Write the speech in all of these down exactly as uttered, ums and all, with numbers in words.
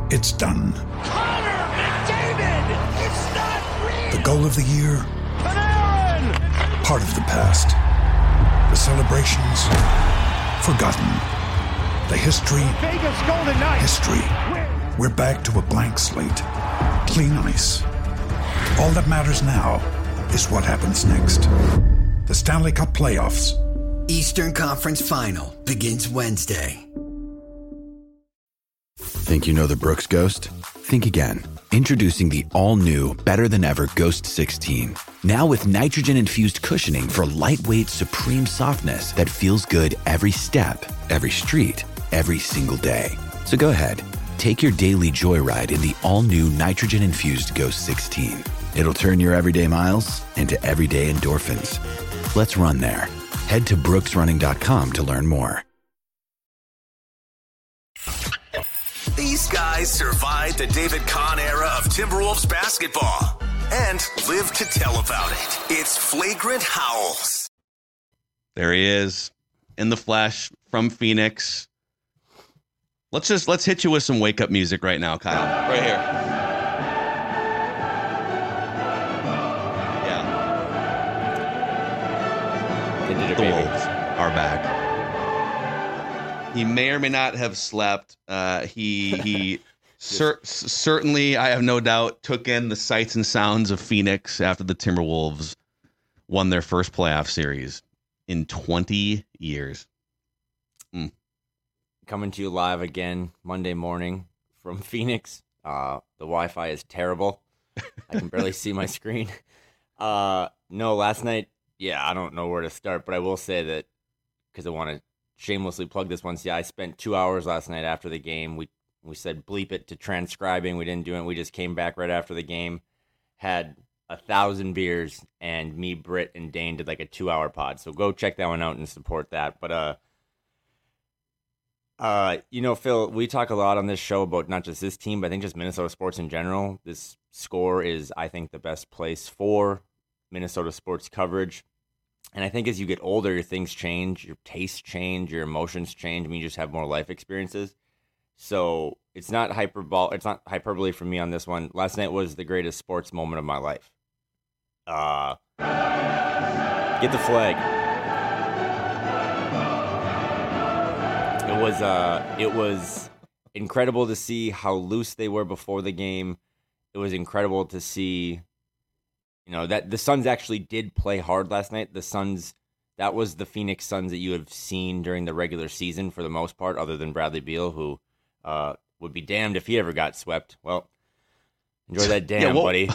It's done. Connor McDavid! It's not real! The goal of the year? Panarin! Part of the past. The celebrations? Forgotten. The history? Vegas Golden Knights! History. We're back to a blank slate. Clean ice. All that matters now is what happens next. The Stanley Cup Playoffs. Eastern Conference Final begins Wednesday. Think you know the Brooks Ghost? Think again. Introducing the all-new, better-than-ever Ghost sixteen. Now with nitrogen-infused cushioning for lightweight, supreme softness that feels good every step, every street, every single day. So go ahead, take your daily joyride in the all-new nitrogen-infused Ghost sixteen. It'll turn your everyday miles into everyday endorphins. Let's run there. Head to brooks running dot com to learn more. These guys survived the David Kahn era of Timberwolves basketball and live to tell about it. It's Flagrant Howls. There he is in the flesh from Phoenix. Let's just let's hit you with some wake up music right now, Kyle. Right here. Yeah. They did it, the baby. Wolves are back. He may or may not have slept. Uh, he he cer- certainly, I have no doubt, took in the sights and sounds of Phoenix after the Timberwolves won their first playoff series in twenty years. Mm. Coming to you live again Monday morning from Phoenix. Uh, the Wi-Fi is terrible. I can barely see my screen. Uh, no, last night, yeah, I don't know where to start, but I will say that because I want to shamelessly plug this once. Yeah, I spent two hours last night after the game. We we said bleep it to transcribing. We didn't do it. We just came back right after the game, had a thousand beers, and me, Britt, and Dane did like a two-hour pod. So go check that one out and support that. But uh, uh, you know, Phil, we talk a lot on this show about not just this team, but I think just Minnesota sports in general. This score is, I think, the best place for Minnesota sports coverage. And I think as you get older, your things change, your tastes change, your emotions change. I mean, you just have more life experiences. So it's not hyperbole. It's not hyperbole for me on this one. Last night was the greatest sports moment of my life. Uh, get the flag. It was uh, it was incredible to see how loose they were before the game. It was incredible to see. You know, that the Suns actually did play hard last night. The Suns, that was the Phoenix Suns that you have seen during the regular season for the most part, other than Bradley Beal, who uh, would be damned if he ever got swept. Well, enjoy that damn, yeah, well, buddy.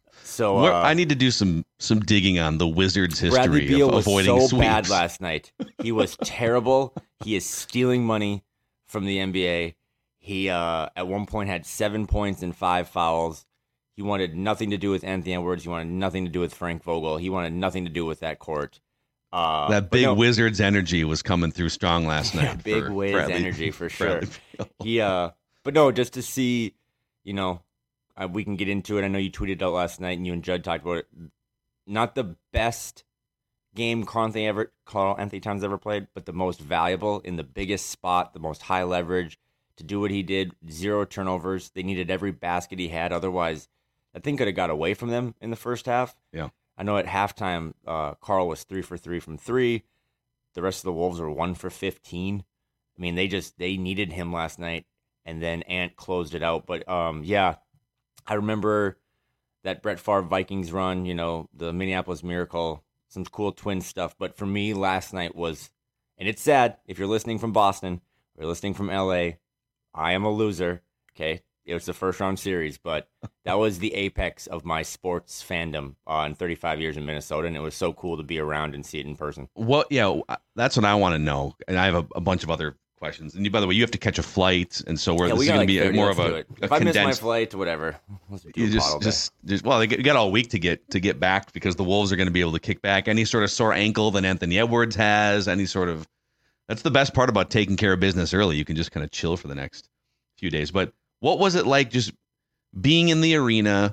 So uh, I need to do some some digging on the Wizards' history Bradley Beal of was avoiding so sweeps. bad last night. He was terrible. He is stealing money from the N B A. He, uh, at one point, had seven points and five fouls. He wanted nothing to do with Anthony Edwards. He wanted nothing to do with Frank Vogel. He wanted nothing to do with that court. Uh, that big no, Wizards energy was coming through strong last night. Yeah, big for Wiz Bradley, energy for sure. Beal. He, uh, but no, just to see, you know, uh, we can get into it. I know you tweeted out last night, and you and Judd talked about it. Not the best game Carl Anthony, ever, Carl Anthony Towns ever played, but the most valuable in the biggest spot, the most high leverage to do what he did. Zero turnovers. They needed every basket he had. Otherwise, I think could have got away from them in the first half. Yeah. I know at halftime, uh, Carl was three for three from three. The rest of the Wolves were one for fifteen. I mean, they just, they needed him last night, and then Ant closed it out. But, um, yeah, I remember that Brett Favre Vikings run, you know, the Minneapolis Miracle, some cool twin stuff. But for me, last night was, and it's sad, if you're listening from Boston or listening from L A, I am a loser, okay? It was the first round series, but that was the apex of my sports fandom uh, in thirty-five years in Minnesota, and it was so cool to be around and see it in person. What? Yeah, that's what I want to know, and I have a, a bunch of other questions. And you, by the way, you have to catch a flight, and so we're yeah, this we is going like to be thirty, more of a, a a if I miss my condensed. flight, whatever. Let's do You a just, just, just, well, you got all week to get to get back because the Wolves are going to be able to kick back any sort of sore ankle that Anthony Edwards has, any sort of. That's the best part about taking care of business early. You can just kind of chill for the next few days. But what was it like just being in the arena,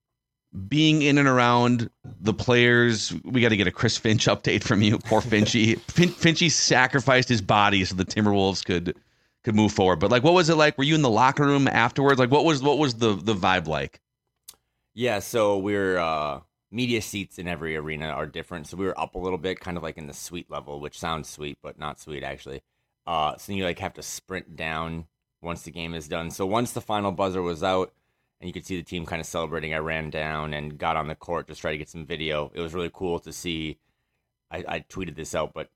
being in and around the players? We got to get a Chris Finch update from you. Poor Finchy. fin- Finchy sacrificed his body so the Timberwolves could could move forward. But like, what was it like? Were you in the locker room afterwards? Like, what was what was the the vibe like? Yeah, so we're uh, media seats in every arena are different. So we were up a little bit, kind of like in the suite level, which sounds sweet, but not sweet actually. Uh, so you like have to sprint down once the game is done. So once the final buzzer was out, and you could see the team kind of celebrating, I ran down and got on the court to try to get some video. It was really cool to see. I, I tweeted this out, but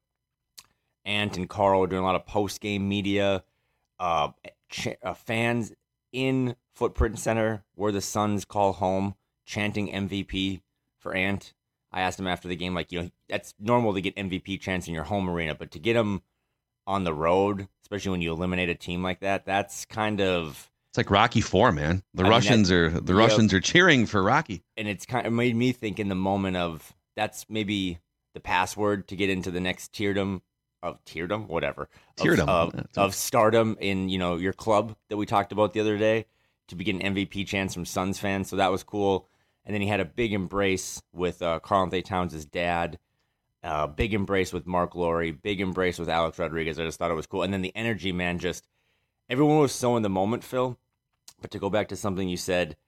Ant and Carl were doing a lot of post-game media. Uh, ch- uh, fans in Footprint Center, where the Suns call home, chanting M V P for Ant. I asked him after the game, like, you know, that's normal to get M V P chants in your home arena, but to get them on the road, especially when you eliminate a team like that, that's kind of... It's like Rocky Four, man. The I mean, Russians are the yeah, Russians are cheering for Rocky. And it's kind of made me think in the moment of, that's maybe the password to get into the next tierdom of tierdom, whatever. Tierdom. Of, of, of stardom in, you know, your club that we talked about the other day, to be getting M V P chants from Suns fans. So that was cool. And then he had a big embrace with uh, Karl-Anthony Towns' dad, uh, big embrace with Mark Laurie, big embrace with Alex Rodriguez. I just thought it was cool. And then the energy, man, just everyone was so in the moment, Phil. But to go back to something you said,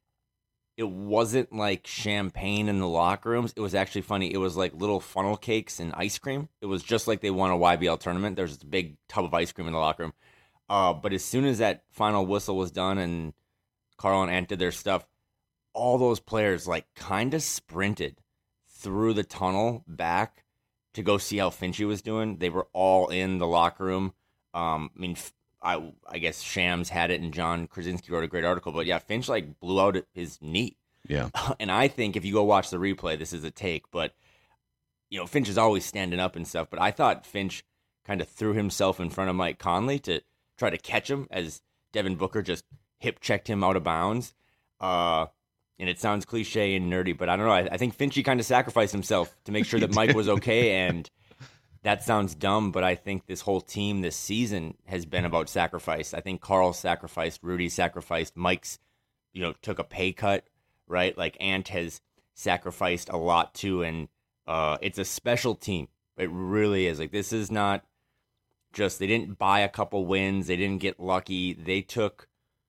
it wasn't like champagne in the locker rooms. It was actually funny. It was like little funnel cakes and ice cream. It was just like they won a Y B L tournament. There's this big tub of ice cream in the locker room. Uh, but as soon as that final whistle was done and Carl and Ant did their stuff, all those players like kind of sprinted through the tunnel back to go see how Finchie was doing. They were all in the locker room. Um, I mean, I I guess Shams had it and John Krasinski wrote a great article, but yeah, Finch like blew out his knee. Yeah. And I think if you go watch the replay, this is a take, but you know, Finch is always standing up and stuff, but I thought Finch kind of threw himself in front of Mike Conley to try to catch him as Devin Booker just hip checked him out of bounds. Uh, and it sounds cliche and nerdy, but I don't know. I, I think Finchie kind of sacrificed himself to make sure that Mike was okay. And that sounds dumb, but I think this whole team this season has been about sacrifice. I think Carl sacrificed, Rudy sacrificed, Mike's, you know, took a pay cut, right? Like Ant has sacrificed a lot too. And uh, it's a special team. It really is. Like, this is not just, they didn't buy a couple wins. They didn't get lucky. They took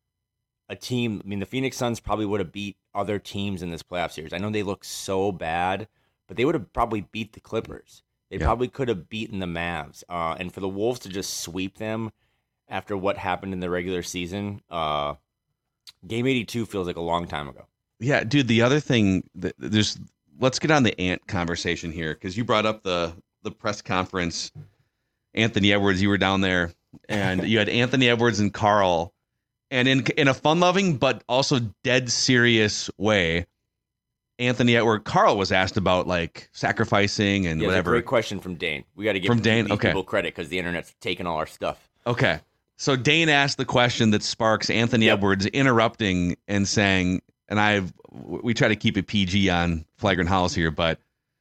a team. I mean, the Phoenix Suns probably would have beat other teams in this playoff series. I know they look so bad, but they would have probably beat the Clippers. They yeah. probably could have beaten the Mavs. Uh, and for the Wolves to just sweep them after what happened in the regular season, uh, game eighty-two feels like a long time ago. Yeah, dude, the other thing, that there's, let's get on the Ant conversation here, because you brought up the, the press conference. Anthony Edwards, you were down there, and you had Anthony Edwards and Carl. And in in a fun-loving but also dead serious way, Anthony Edwards, Carl was asked about like sacrificing and yeah, whatever. Great question from Dane. We got to give from Dane. these Okay. people credit because the internet's taking all our stuff. Okay, so Dane asked the question that sparks Anthony yep. Edwards interrupting and saying, and I we try to keep it P G on Flagrant House here, but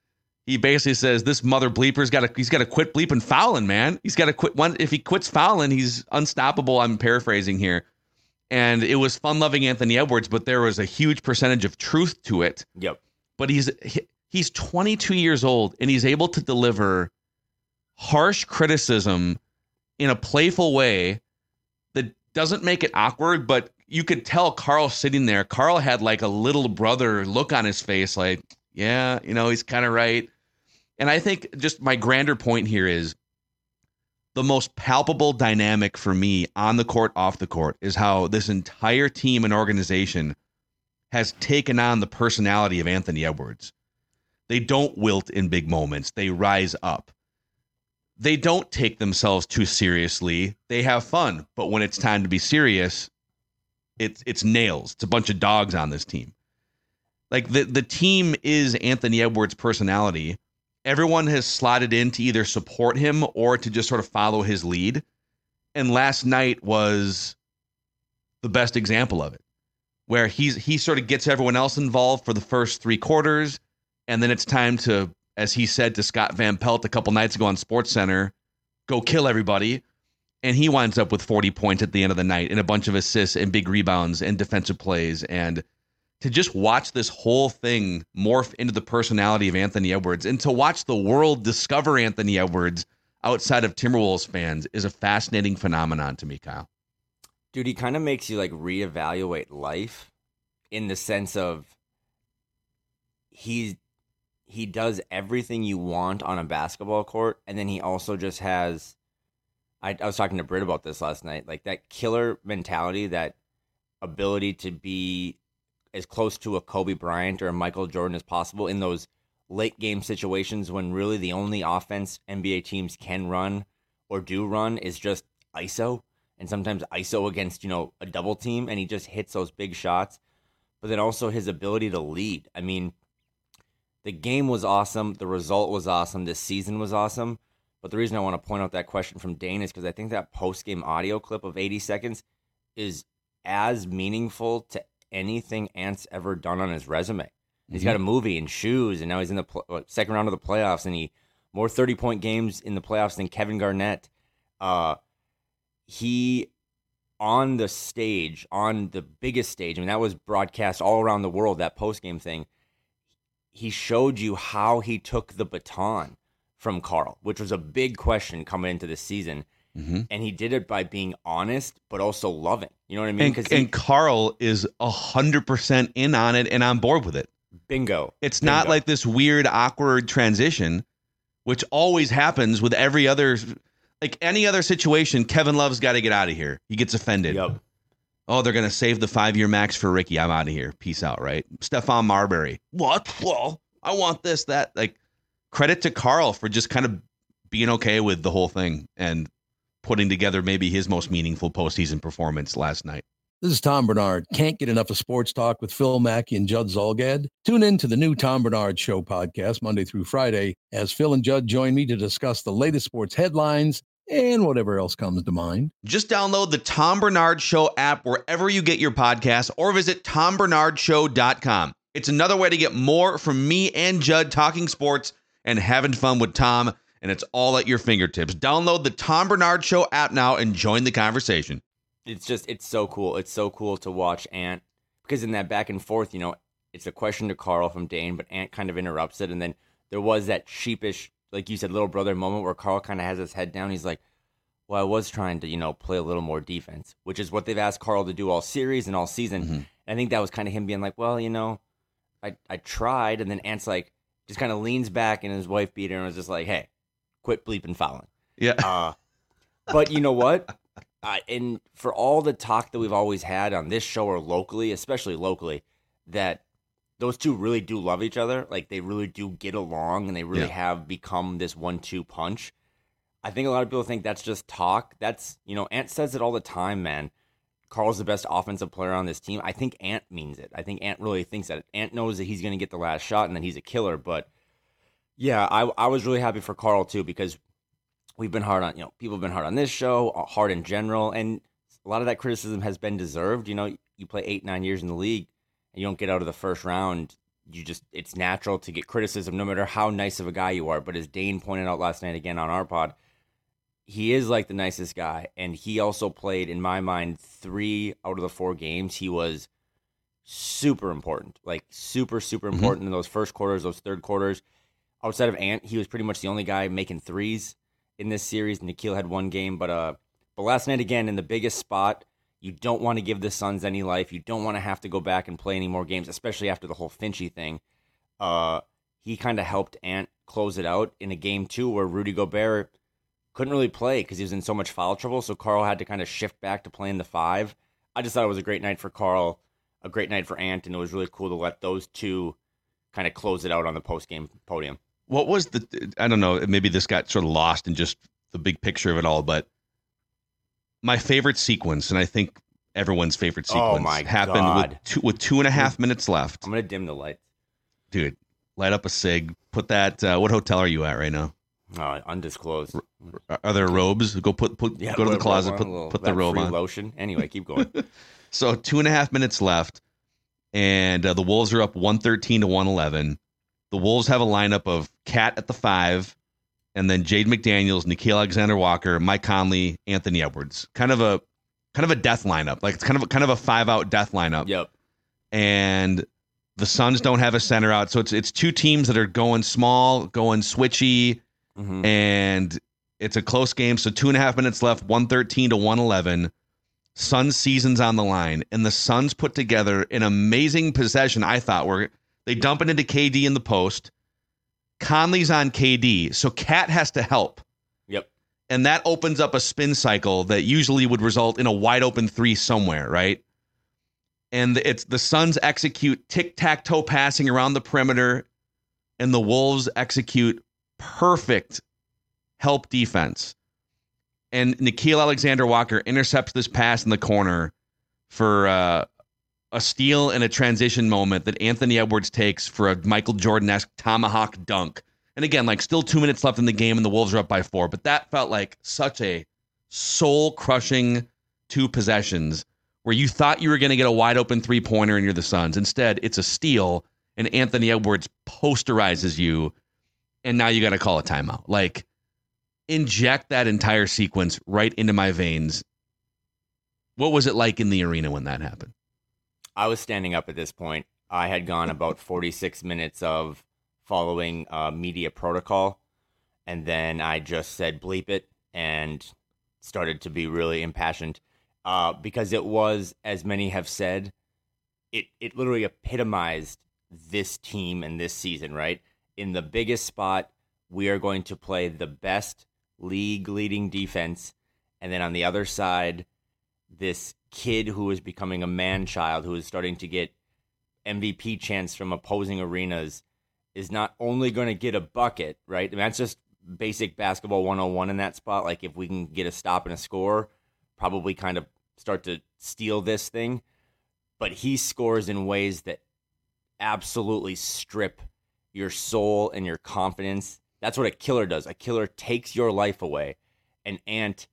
he basically says this mother bleeper's got to he's got to quit bleeping fouling, man. He's got to quit one. If he quits fouling, he's unstoppable. I'm paraphrasing here. And it was fun-loving Anthony Edwards, but there was a huge percentage of truth to it. Yep. But he's he's twenty-two years old, and he's able to deliver harsh criticism in a playful way that doesn't make it awkward, but you could tell Carl sitting there. Carl had like a little brother look on his face like, yeah, you know, he's kind of right. And I think just my grander point here is the most palpable dynamic for me on the court, off the court, is how this entire team and organization has taken on the personality of Anthony Edwards. They don't wilt in big moments. They rise up. They don't take themselves too seriously. They have fun. But when it's time to be serious, it's it's nails. It's a bunch of dogs on this team. Like the, the team is Anthony Edwards' personality. Everyone has slotted in to either support him or to just sort of follow his lead. And last night was the best example of it, where he's he sort of gets everyone else involved for the first three quarters. And then it's time to, as he said to Scott Van Pelt a couple nights ago on SportsCenter, go kill everybody. And he winds up with forty points at the end of the night and a bunch of assists and big rebounds and defensive plays. And to just watch this whole thing morph into the personality of Anthony Edwards and to watch the world discover Anthony Edwards outside of Timberwolves fans is a fascinating phenomenon to me, Kyle. Dude, he kind of makes you like reevaluate life in the sense of he's he does everything you want on a basketball court, and then he also just has I, I was talking to Britt about this last night, like that killer mentality, that ability to be as close to a Kobe Bryant or a Michael Jordan as possible in those late game situations when really the only offense N B A teams can run or do run is just I S O, and sometimes I S O against, you know, a double team, and he just hits those big shots. But then also his ability to lead. I mean, the game was awesome. The result was awesome. This season was awesome. But the reason I want to point out that question from Dane is because I think that post-game audio clip of eighty seconds is as meaningful to anything Ant's ever done on his resume. He's mm-hmm. got a movie and shoes, and now he's in the pl- second round of the playoffs, and he more thirty-point games in the playoffs than Kevin Garnett. Uh, he, on the stage, on the biggest stage, I mean, that was broadcast all around the world, that post-game thing, he showed you how he took the baton from Karl, which was a big question coming into this season. Mm-hmm. And he did it by being honest, but also loving. You know what I mean? And, he, and Karl is one hundred percent in on it and on board with it. Bingo. It's Bingo. not like this weird, awkward transition, which always happens with every other, like any other situation. Kevin Love's got to get out of here. He gets offended. Yep. Oh, they're going to save the five-year max for Ricky. I'm out of here. Peace out, right? Stephon Marbury. What? Well, I want this, that. Like, credit to Karl for just kind of being okay with the whole thing and putting together maybe his most meaningful postseason performance last night. This is Tom Bernard. Can't get enough of sports talk with Phil Mackey and Judd Zolgad? Tune in to the new Tom Bernard Show podcast Monday through Friday as Phil and Judd join me to discuss the latest sports headlines and whatever else comes to mind. Just download the Tom Bernard Show app wherever you get your podcasts or visit tom bernard show dot com. It's another way to get more from me and Judd talking sports and having fun with Tom, and it's all at your fingertips. Download the Tom Bernard Show app now and join the conversation. It's just, it's so cool. It's so cool to watch Ant, because in that back and forth, you know, it's a question to Karl from Dane, but Ant kind of interrupts it, and then there was that sheepish, like you said, little brother moment where Karl kind of has his head down. He's like, well, I was trying to, you know, play a little more defense, which is what they've asked Karl to do all series and all season. Mm-hmm. And I think that was kind of him being like, well, you know, I, I tried, and then Ant's like, just kind of leans back, and his wife beat her and was just like, hey, quit bleeping fouling. Yeah. Uh, but you know what? Uh, and for all the talk that we've always had on this show or locally, especially locally, that those two really do love each other. Like, they really do get along, and they really yeah. have become this one two punch. I think a lot of people think that's just talk. That's, you know, Ant says it all the time, man. Karl's the best offensive player on this team. I think Ant means it. I think Ant really thinks that. Ant knows that he's going to get the last shot and that he's a killer. But, yeah, I, I was really happy for Karl, too, because we've been hard on, you know, people have been hard on this show, hard in general, and a lot of that criticism has been deserved. You know, you play eight, nine years in the league, and you don't get out of the first round. You just, it's natural to get criticism no matter how nice of a guy you are. But as Dane pointed out last night again on our pod, he is like the nicest guy, and he also played, in my mind, three out of the four games. He was super important, like super, super important mm-hmm. in those first quarters, those third quarters. Outside of Ant, he was pretty much the only guy making threes in this series. Nikhil had one game, but uh, but last night, again, in the biggest spot, you don't want to give the Suns any life. You don't want to have to go back and play any more games, especially after the whole Finchy thing. Uh, he kind of helped Ant close it out in a game two where Rudy Gobert couldn't really play because he was in so much foul trouble, so Karl had to kind of shift back to playing the five. I just thought it was a great night for Karl, a great night for Ant, and it was really cool to let those two kind of close it out on the post-game podium. What was the, I don't know, maybe this got sort of lost in just the big picture of it all, but my favorite sequence, and I think everyone's favorite sequence, oh my happened God. with two, with two and a half minutes left. I'm going to dim the lights. Dude, light up a cig. Put that, uh, what hotel are you at right now? Uh, undisclosed. Are there robes? Go put put yeah, go to the closet. On, put little, put the robe on. Lotion. Anyway, keep going. So two and a half minutes left, and uh, the Wolves are up one thirteen to one eleven. The Wolves have a lineup of Cat at the five, and then Jade McDaniels, Nickeil Alexander-Walker, Mike Conley, Anthony Edwards. Kind of a kind of a death lineup. Like it's kind of a, kind of a five out death lineup. Yep. And the Suns don't have a center out, so it's it's two teams that are going small, going switchy. Mm-hmm. And It's a close game. So two and a half minutes left, one thirteen to one eleven. Suns season's on the line. And the Suns put together an amazing possession, I thought, where they dump it into K D in the post. Conley's on K D. So Cat has to help. Yep. And that opens up a spin cycle that usually would result in a wide open three somewhere, right? And it's the Suns execute tic-tac-toe passing around the perimeter, and the Wolves execute perfect help defense. And Nickeil Alexander-Walker intercepts this pass in the corner for uh, a steal and a transition moment that Anthony Edwards takes for a Michael Jordan-esque tomahawk dunk. And again, like still two minutes left in the game and the Wolves are up by four, but that felt like such a soul-crushing two possessions where you thought you were going to get a wide-open three-pointer and you're the Suns. Instead, it's a steal, and Anthony Edwards posterizes you, and now you got to call a timeout. Like, inject that entire sequence right into my veins. What was it like in the arena when that happened? I was standing up at this point. I had gone about forty-six minutes of following uh, media protocol, and then I just said bleep it and started to be really impassioned uh, because it was, as many have said, it, it literally epitomized this team and this season, right? In the biggest spot, we are going to play the best league-leading defense, and then on the other side, this kid who is becoming a man-child, who is starting to get M V P chants from opposing arenas, is not only going to get a bucket, right? I mean, that's just basic basketball one oh one in that spot. Like, if we can get a stop and a score, probably kind of start to steal this thing. But he scores in ways that absolutely strip your soul and your confidence. That's what a killer does. A killer takes your life away. And Ant,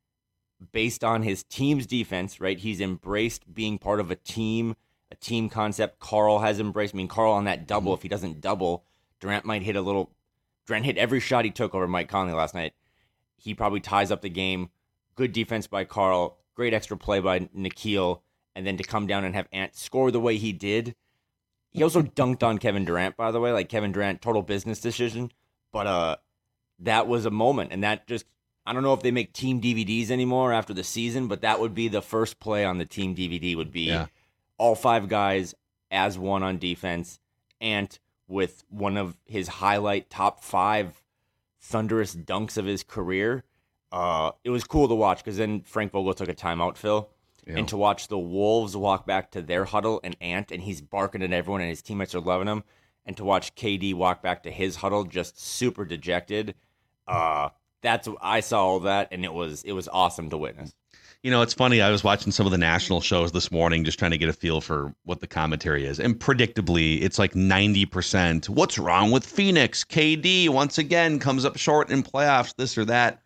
based on his team's defense, right? He's embraced being part of a team, a team concept. Karl has embraced. I mean, Karl on that double, if he doesn't double, Durant might hit a little. Durant hit every shot he took over Mike Conley last night. He probably ties up the game. Good defense by Karl. Great extra play by Nickeil. And then to come down and have Ant score the way he did. He also dunked on Kevin Durant, by the way. Like, Kevin Durant, total business decision. But uh, that was a moment. And that just, I don't know if they make team D V Ds anymore after the season, but that would be the first play on the team D V D would be yeah. all five guys as one on defense. Ant with one of his highlight top five thunderous dunks of his career. Uh, it was cool to watch because then Frank Vogel took a timeout, Phil. Yeah. And to watch the Wolves walk back to their huddle and Ant, and he's barking at everyone and his teammates are loving him. And to watch K D walk back to his huddle just super dejected. Uh, that's I saw all that, and it was it was awesome to witness. You know, it's funny. I was watching some of the national shows this morning, just trying to get a feel for what the commentary is. And predictably, it's like ninety percent. What's wrong with Phoenix? K D once again comes up short in playoffs, this or that.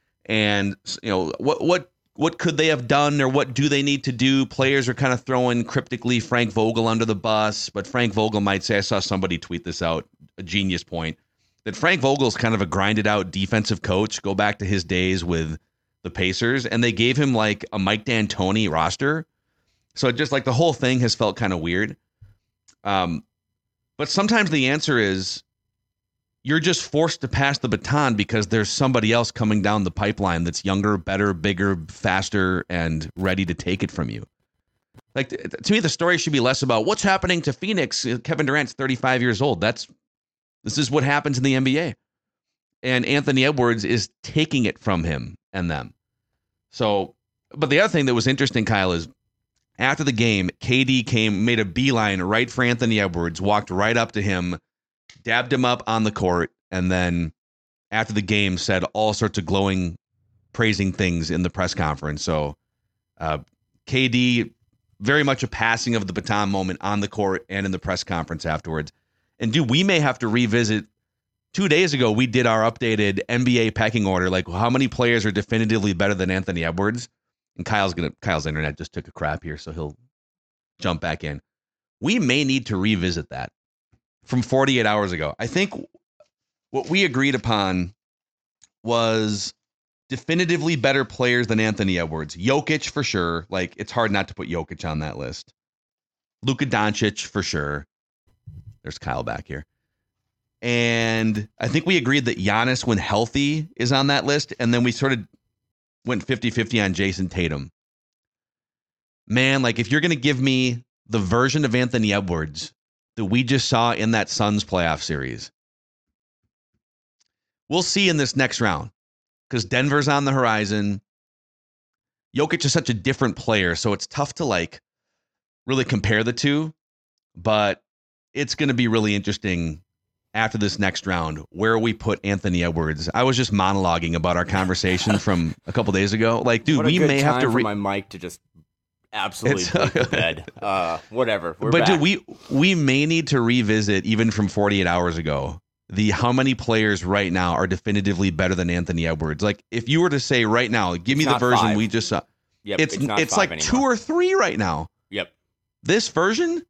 And you know, what what what could they have done, or what do they need to do? Players are kind of throwing cryptically Frank Vogel under the bus, but Frank Vogel might say, I saw somebody tweet this out, a genius point, that Frank Vogel's kind of a grinded out defensive coach. Go back to his days with the Pacers, and they gave him like a Mike D'Antoni roster. So just like the whole thing has felt kind of weird. Um, but sometimes the answer is you're just forced to pass the baton because there's somebody else coming down the pipeline that's younger, better, bigger, faster, and ready to take it from you. Like, to me, the story should be less about what's happening to Phoenix. Kevin Durant's thirty-five years old. That's this is what happens in the N B A. And Anthony Edwards is taking it from him and them. So, but the other thing that was interesting, Kyle, is after the game, K D came, made a beeline right for Anthony Edwards, walked right up to him, dabbed him up on the court, and then after the game said all sorts of glowing, praising things in the press conference. So uh, K D, very much a passing of the baton moment on the court and in the press conference afterwards. And dude, we may have to revisit. Two days ago, we did our updated N B A pecking order, like how many players are definitively better than Anthony Edwards. And Kyle's gonna Kyle's internet just took a crap here, so he'll jump back in. We may need to revisit that from forty-eight hours ago. I think what we agreed upon was definitively better players than Anthony Edwards. Jokic for sure. Like, it's hard not to put Jokic on that list. Luka Doncic for sure. There's Kyle back here. And I think we agreed that Giannis, when healthy, is on that list. And then we sort of went fifty-fifty on Jason Tatum. Man, like if you're going to give me the version of Anthony Edwards that we just saw in that Suns playoff series, we'll see in this next round because Denver's on the horizon. Jokic is such a different player, so it's tough to like really compare the two, but it's going to be really interesting after this next round where we put Anthony Edwards. I was just monologuing about our conversation from a couple days ago. Like, dude, what a we good may time have to for re- my mic to just absolutely put the bed. Uh, whatever. We're but back. dude, we we may need to revisit even from forty-eight hours ago the how many players right now are definitively better than Anthony Edwards. Like, if you were to say right now, give It's me the not version five. we just saw. Yep, it's it's not it's five like anymore. two or three right now. Yep. This version.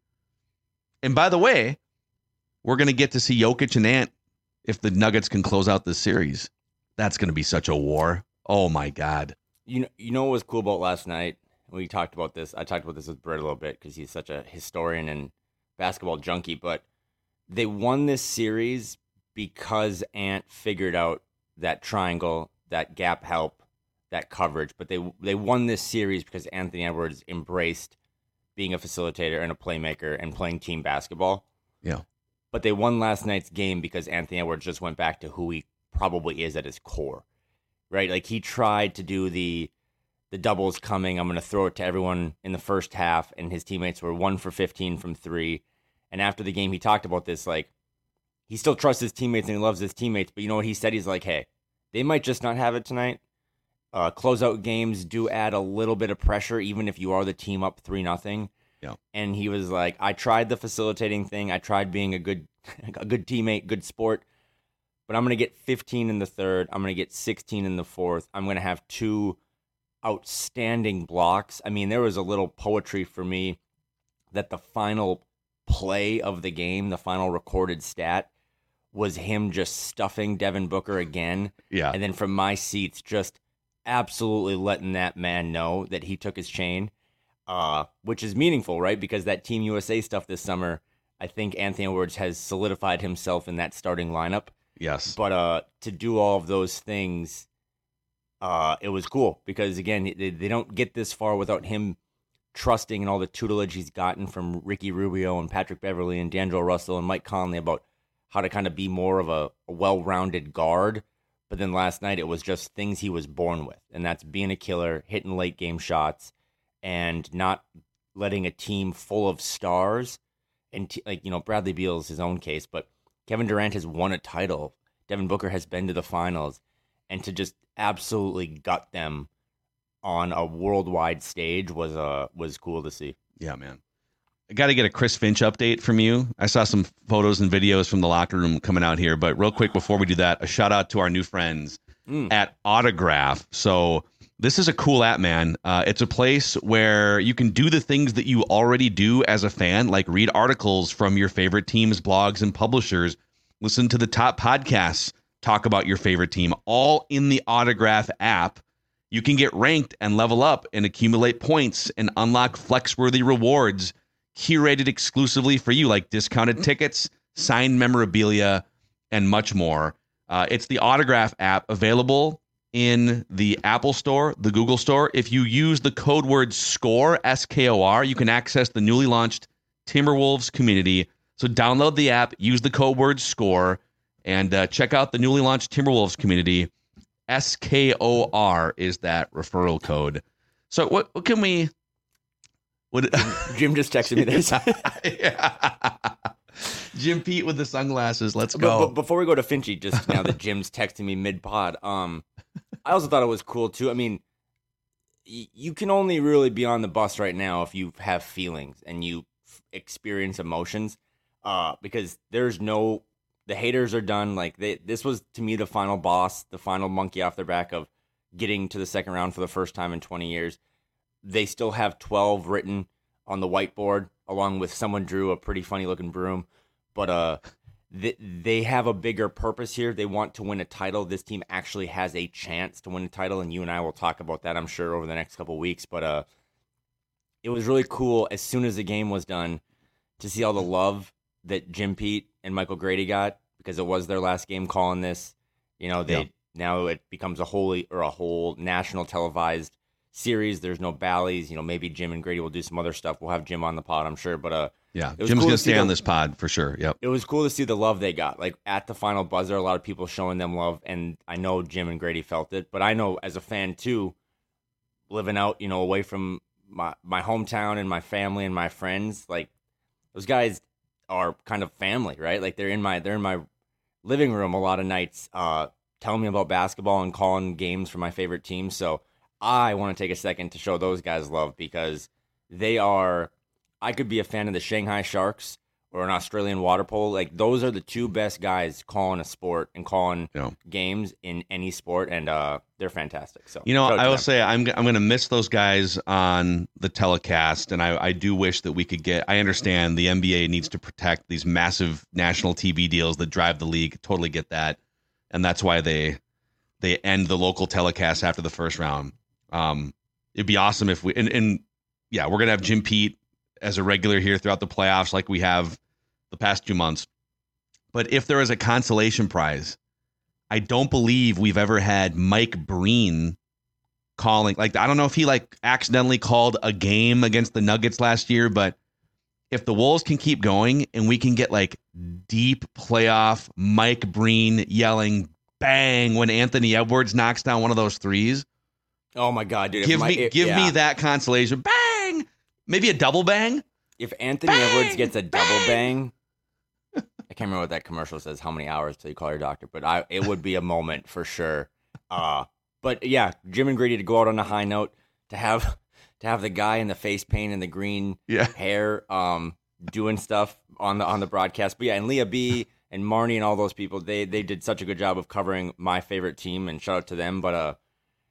And by the way, we're going to get to see Jokic and Ant if the Nuggets can close out this series. That's going to be such a war. Oh my God. You know, you know what was cool about last night? We talked about this. I talked about this with Brett a little bit because he's such a historian and basketball junkie. But they won this series because Ant figured out that triangle, that gap help, that coverage. But they they won this series because Anthony Edwards embraced being a facilitator and a playmaker and playing team basketball. Yeah. But they won last night's game because Anthony Edwards just went back to who he probably is at his core, right? Like he tried to do the the doubles coming. I'm going to throw it to everyone in the first half, and his teammates were one for fifteen from three. And after the game, he talked about this, like he still trusts his teammates and he loves his teammates. But you know what he said? He's like, hey, they might just not have it tonight. Uh, closeout games do add a little bit of pressure, even if you are the team up three nothing. Yeah. And he was like, I tried the facilitating thing. I tried being a good, a good teammate, good sport. But I'm going to get fifteen in the third. I'm going to get sixteen in the fourth. I'm going to have two outstanding blocks. I mean, there was a little poetry for me that the final play of the game, the final recorded stat, was him just stuffing Devin Booker again. Yeah. And then from my seats, just absolutely letting that man know that he took his chain, uh, which is meaningful, right? Because that Team U S A stuff this summer, I think Anthony Edwards has solidified himself in that starting lineup. Yes. But uh, to do all of those things, uh, it was cool because, again, they, they don't get this far without him trusting in all the tutelage he's gotten from Ricky Rubio and Patrick Beverly and D'Angelo Russell and Mike Conley about how to kind of be more of a, a well-rounded guard. But then last night, it was just things he was born with, and that's being a killer, hitting late-game shots, and not letting a team full of stars, and t- like, you know, Bradley Beal is his own case, but Kevin Durant has won a title. Devin Booker has been to the finals. And to just absolutely gut them on a worldwide stage was uh, was cool to see. Yeah, man. I got to get a Chris Finch update from you. I saw some photos and videos from the locker room coming out here. But real quick, before we do that, a shout out to our new friends mm. at Autograph. So this is a cool app, man. Uh, it's a place where you can do the things that you already do as a fan, like read articles from your favorite teams, blogs, and publishers, listen to the top podcasts, talk about your favorite team, all in the Autograph app. You can get ranked and level up and accumulate points and unlock flex-worthy rewards curated exclusively for you, like discounted tickets, signed memorabilia, and much more. Uh, it's the Autograph app, available in the Apple Store, the Google Store. If you use the code word SCORE, S K O R, you can access the newly launched Timberwolves community. So download the app, use the code word SCORE, and uh, check out the newly launched Timberwolves community. S K O R is that referral code. So what, what can we... What, Jim just texted me this. yeah. Jim Pete with the sunglasses. Let's But, go. but before we go to Finchy, just now that Jim's texting me mid-pod, um, I also thought it was cool, too. I mean, y- you can only really be on the bus right now if you have feelings and you f- experience emotions, uh, because there's no... The haters are done. Like they, this was, to me, the final boss, the final monkey off their back of getting to the second round for the first time in twenty years. They still have twelve written on the whiteboard, along with someone drew a pretty funny-looking broom. But uh, they, they have a bigger purpose here. They want to win a title. This team actually has a chance to win a title, and you and I will talk about that, I'm sure, over the next couple of weeks. But uh, it was really cool as soon as the game was done to see all the love that Jim Pete and Michael Grady got because it was their last game calling this. You know, they yeah. now it becomes a wholly or a whole national televised series. There's no Bally's. You know, maybe Jim and Grady will do some other stuff. We'll have Jim on the pod, I'm sure. But uh, yeah, Jim's cool gonna stay on the, this pod for sure. Yep. It was cool to see the love they got. Like at the final buzzer, a lot of people showing them love, and I know Jim and Grady felt it. But I know as a fan too, living out, you know, away from my my hometown and my family and my friends, like those guys are kind of family, right? Like they're in my they're in my living room a lot of nights, uh, telling me about basketball and calling games for my favorite team. So I want to take a second to show those guys love, because they are, I could be a fan of the Shanghai Sharks or an Australian water polo. Like those are the two best guys calling a sport and calling yeah. games in any sport. And uh, they're fantastic. So, you know, I will them. say I'm, I'm going to miss those guys on the telecast. And I, I do wish that we could get, I understand the N B A needs to protect these massive national T V deals that drive the league. Totally get that. And that's why they, they end the local telecast after the first round. Um, it'd be awesome if we, and, and yeah, we're going to have Jim Pete as a regular here throughout the playoffs like we have the past two months. But if there is a consolation prize, I don't believe we've ever had Mike Breen calling. Like, I don't know if he like accidentally called a game against the Nuggets last year, but if the Wolves can keep going and we can get like deep playoff Mike Breen yelling bang when Anthony Edwards knocks down one of those threes. Oh my God, dude. Give my, me, it, give yeah. me that consolation. Bang! Maybe a double bang. If Anthony bang! Edwards gets a double bang, I can't remember what that commercial says, how many hours till you call your doctor, but I it would be a moment for sure. Uh, but yeah, Jim and Grady to go out on a high note, to have to have the guy in the face paint and the green yeah. hair um, doing stuff on the on the broadcast. But yeah, and Leah B and Marnie and all those people, they they did such a good job of covering my favorite team, and shout out to them. But uh,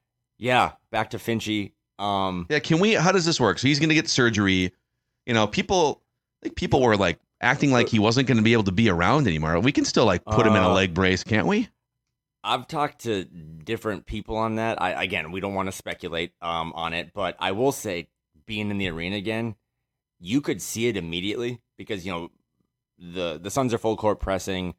yeah, back to Finchy. Um, yeah, can we? How does this work? So he's going to get surgery. You know, people, like people were like acting like he wasn't going to be able to be around anymore. We can still like put uh, him in a leg brace, can't we? I've talked to different people on that. I again, we don't want to speculate um, on it, but I will say, being in the arena again, you could see it immediately, because you know the the Suns are full court pressing.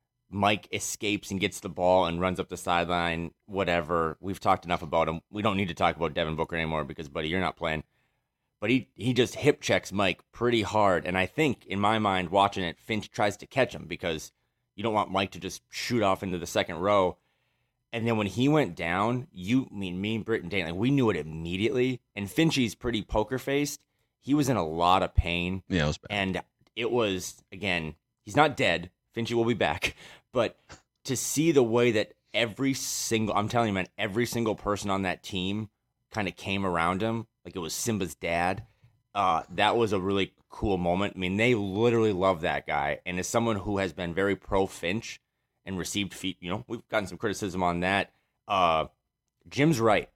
Mike escapes and gets the ball and runs up the sideline, whatever. We've talked enough about him. We don't need to talk about Devin Booker anymore because, buddy, you're not playing. But he, he just hip checks Mike pretty hard. And I think, in my mind, watching it, Finch tries to catch him, because you don't want Mike to just shoot off into the second row. And then when he went down, you, I mean, me and Britt and Dane, like, we knew it immediately. And Finchy's pretty poker-faced. He was in a lot of pain. Yeah, it was bad. And it was, again, he's not dead. Finchy will be back. But to see the way that every single, I'm telling you, man, every single person on that team kind of came around him, like it was Simba's dad, uh, that was a really cool moment. I mean, they literally love that guy. And as someone who has been very pro-Finch and received, feet, you know, we've gotten some criticism on that. Uh, Jim's right.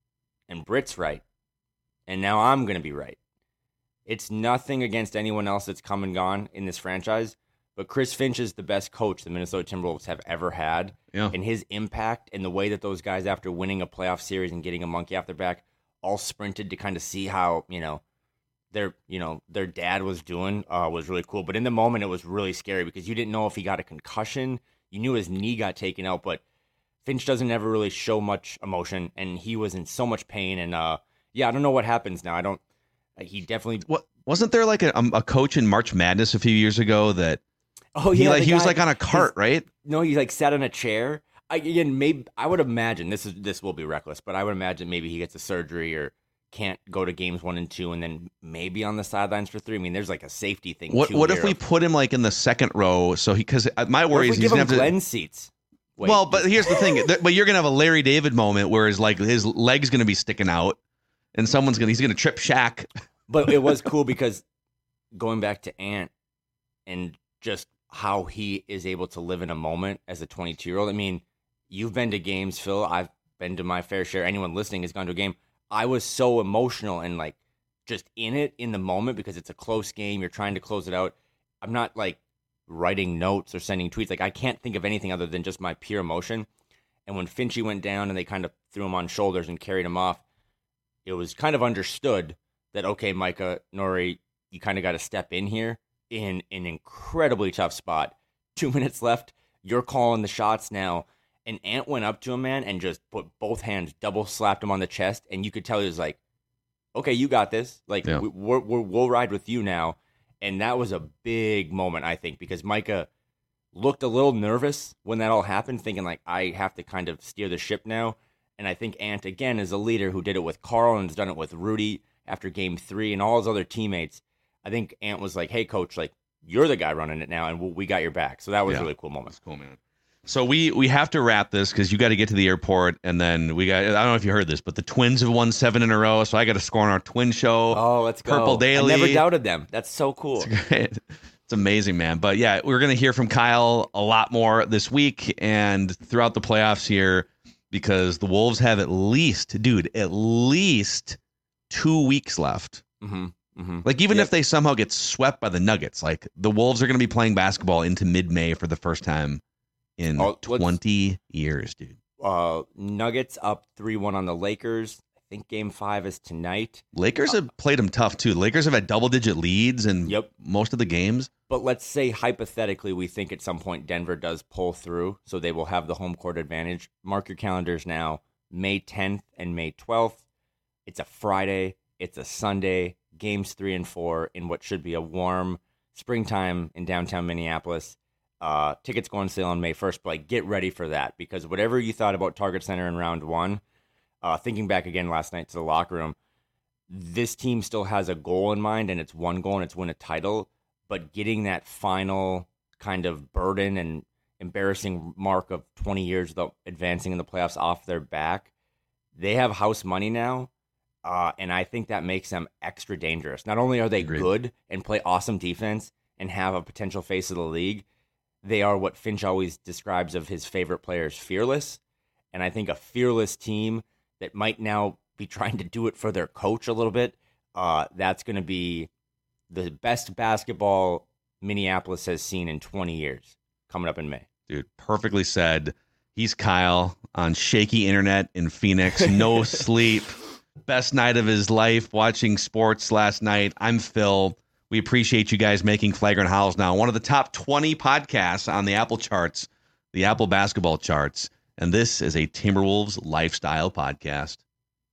And Britt's right. And now I'm going to be right. It's nothing against anyone else that's come and gone in this franchise. But Chris Finch is the best coach the Minnesota Timberwolves have ever had. Yeah. And his impact and the way that those guys, after winning a playoff series and getting a monkey off their back, all sprinted to kind of see how, you know, their, you know, their dad was doing uh, was really cool. But in the moment, it was really scary, because you didn't know if he got a concussion. You knew his knee got taken out, but Finch doesn't ever really show much emotion, and he was in so much pain. And uh, yeah, I don't know what happens now. I don't, he definitely. What, wasn't there like a, a coach in March Madness a few years ago that, Oh he yeah, like he guy, was like on a cart, his, right? No, he like sat on a chair. I, again, maybe I would imagine this is this will be reckless, but I would imagine maybe he gets a surgery or can't go to games one and two, and then maybe on the sidelines for three. I mean, there's like a safety thing. What What if we of, put him like in the second row? So he, because my worry is he's he's gonna have to Glenn seats. Wait, well, but here's the thing. But you're gonna have a Larry David moment where his like his leg's gonna be sticking out, and someone's gonna he's gonna trip Shaq. But it was cool because going back to Ant and just how he is able to live in a moment as a twenty-two-year-old. I mean, you've been to games, Phil. I've been to my fair share. Anyone listening has gone to a game. I was so emotional and like just in it in the moment, because it's a close game. You're trying to close it out. I'm not like writing notes or sending tweets. Like I can't think of anything other than just my pure emotion. And when Finchy went down and they kind of threw him on shoulders and carried him off, it was kind of understood that, okay, Micah, Nori, you kind of got to step in here in an incredibly tough spot. Two minutes left. You're calling the shots now. And Ant went up to him, man, and just put both hands, double slapped him on the chest. And you could tell he was like, okay, you got this. Like, yeah. we, we're, we're, we'll ride with you now. And that was a big moment, I think, because Micah looked a little nervous when that all happened, thinking like, I have to kind of steer the ship now. And I think Ant, again, is a leader who did it with Carl and has done it with Rudy after game three and all his other teammates. I think Ant was like, hey, coach, like, you're the guy running it now, and we got your back. So that was yeah. a really cool moment. That's cool, man. So we we have to wrap this because you got to get to the airport, and then we got, I don't know if you heard this, but the Twins have won seven in a row, so I got to score on our Twin show. Oh, let's go. Purple Daily. I never doubted them. That's so cool. It's great. It's amazing, man. But yeah, we're going to hear from Kyle a lot more this week and throughout the playoffs here because the Wolves have at least, dude, at least two weeks left. Mm-hmm. Mm-hmm. Like, even yep. if they somehow get swept by the Nuggets, like, the Wolves are going to be playing basketball into mid-May for the first time in oh, twenty years, dude. Uh, Nuggets up three one on the Lakers. I think game five is tonight. Lakers uh, have played them tough, too. Lakers have had double-digit leads in yep. most of the games. But let's say, hypothetically, we think at some point Denver does pull through, so they will have the home court advantage. Mark your calendars now, May tenth and May twelfth. It's a Friday. It's a Sunday. Games three and four in what should be a warm springtime in downtown Minneapolis. Uh, tickets go on sale on May first, but like, get ready for that because whatever you thought about Target Center in round one, uh, thinking back again last night to the locker room, this team still has a goal in mind, and it's one goal, and it's win a title. But getting that final kind of burden and embarrassing mark of twenty years without advancing in the playoffs off their back, they have house money now. Uh, and I think that makes them extra dangerous. Not only are they Agreed. good and play awesome defense and have a potential face of the league, they are what Finch always describes of his favorite players, fearless. And I think a fearless team that might now be trying to do it for their coach a little bit, uh, that's going to be the best basketball Minneapolis has seen in twenty years coming up in May. Dude, perfectly said. He's Kyle on shaky internet in Phoenix, no sleep. Best night of his life watching sports last night. I'm Phil. We appreciate you guys making Flagrant Howls now one of the top twenty podcasts on the Apple charts, the Apple basketball charts. And this is a Timberwolves lifestyle podcast.